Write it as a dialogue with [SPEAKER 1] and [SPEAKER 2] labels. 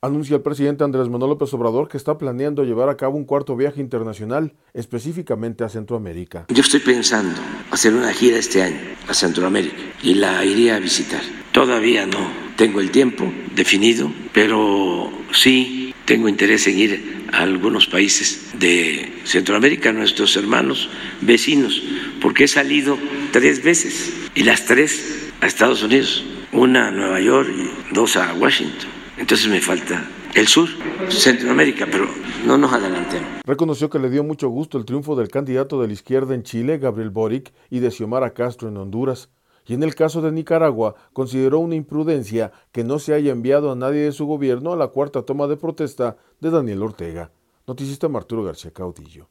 [SPEAKER 1] Anuncia el presidente Andrés Manuel López Obrador que está planeando llevar a cabo un cuarto viaje internacional, específicamente a Centroamérica.
[SPEAKER 2] Yo estoy pensando hacer una gira este año a Centroamérica y la iría a visitar. Todavía no tengo el tiempo definido, pero sí tengo interés en ir a algunos países de Centroamérica, nuestros hermanos vecinos, porque he salido 3 veces y las 3 a Estados Unidos, una a Nueva York y 2 a Washington. Entonces me falta el sur, Centroamérica, pero no nos adelantemos.
[SPEAKER 1] Reconoció que le dio mucho gusto el triunfo del candidato de la izquierda en Chile, Gabriel Boric, y de Xiomara Castro en Honduras. Y en el caso de Nicaragua, consideró una imprudencia que no se haya enviado a nadie de su gobierno a la cuarta toma de protesta de Daniel Ortega. Noticista Arturo García Caudillo.